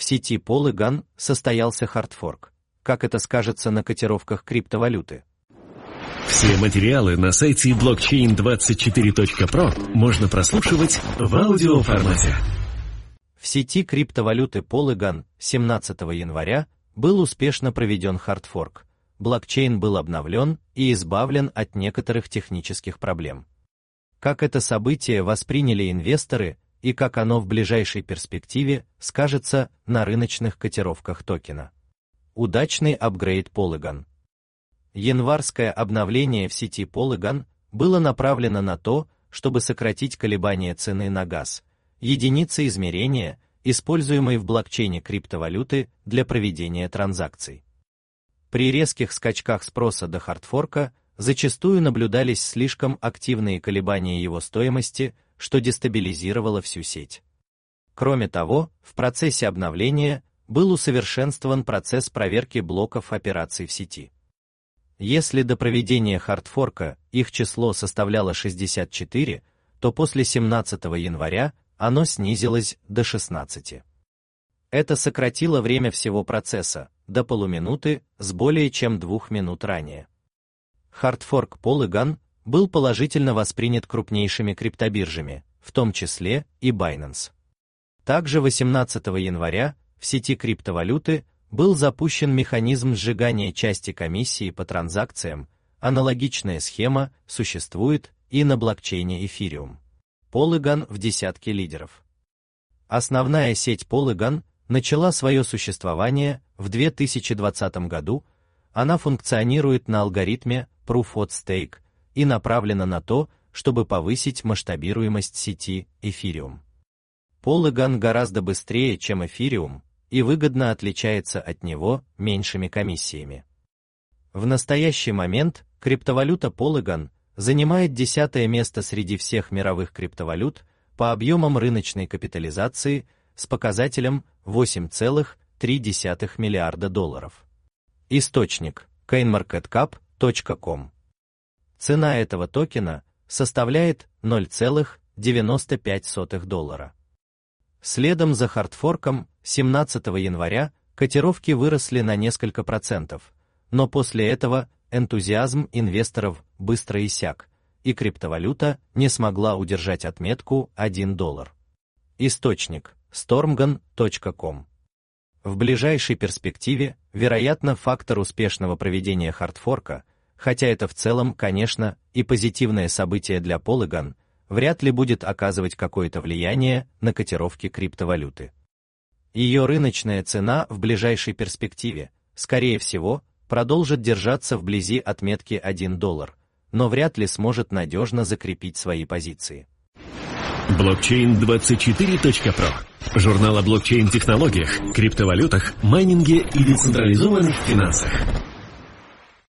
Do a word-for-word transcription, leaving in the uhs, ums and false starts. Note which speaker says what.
Speaker 1: сети Polygon состоялся хардфорк. Как это скажется на котировках криптовалюты?
Speaker 2: Все материалы на сайте блокчейн двадцать четыре точка про можно прослушивать в аудиоформате.
Speaker 1: В сети криптовалюты Polygon семнадцатого января был успешно проведен хардфорк. Блокчейн был обновлен и избавлен от некоторых технических проблем. Как это событие восприняли инвесторы и как оно в ближайшей перспективе скажется на рыночных котировках токена? Удачный апгрейд Polygon. Январское обновление в сети Polygon было направлено на то, чтобы сократить колебания цены на газ, единицы измерения, используемой в блокчейне криптовалюты для проведения транзакций. При резких скачках спроса до хардфорка зачастую наблюдались слишком активные колебания его стоимости, что дестабилизировало всю сеть. Кроме того, в процессе обновления был усовершенствован процесс проверки блоков операций в сети. Если до проведения хардфорка их число составляло шестьдесят четыре, то после семнадцатого января оно снизилось до шестнадцати. Это сократило время всего процесса до полуминуты с более чем двух минут ранее. Хардфорк Polygon был положительно воспринят крупнейшими криптобиржами, в том числе и Binance. Также восемнадцатого января в сети криптовалюты был запущен механизм сжигания части комиссии по транзакциям, аналогичная схема существует и на блокчейне Ethereum. Polygon в десятке лидеров. Основная сеть Polygon начала свое существование в две тысячи двадцатом году, она функционирует на алгоритме Proof of Stake и направлена на то, чтобы повысить масштабируемость сети Ethereum. Polygon гораздо быстрее, чем Ethereum, и выгодно отличается от него меньшими комиссиями. В настоящий момент криптовалюта Polygon занимает десятое место среди всех мировых криптовалют по объемам рыночной капитализации с показателем восемь целых три десятых миллиарда долларов. Источник коин маркет кап точка ком. Цена этого токена составляет ноль целых девяносто пять сотых доллара. Следом за хардфорком семнадцатого января котировки выросли на несколько процентов, но после этого энтузиазм инвесторов быстро иссяк, и криптовалюта не смогла удержать отметку один доллар. Источник стормган точка ком. В ближайшей перспективе, вероятно, фактор успешного проведения хардфорка, хотя это в целом, конечно, и позитивное событие для Polygon, вряд ли будет оказывать какое-то влияние на котировки криптовалюты. Ее рыночная цена в ближайшей перспективе, скорее всего, продолжит держаться вблизи отметки один доллар, но вряд ли сможет надежно закрепить свои позиции.
Speaker 2: блокчейн двадцать четыре точка про. Журнал о блокчейн-технологиях, криптовалютах, майнинге и децентрализованных финансах.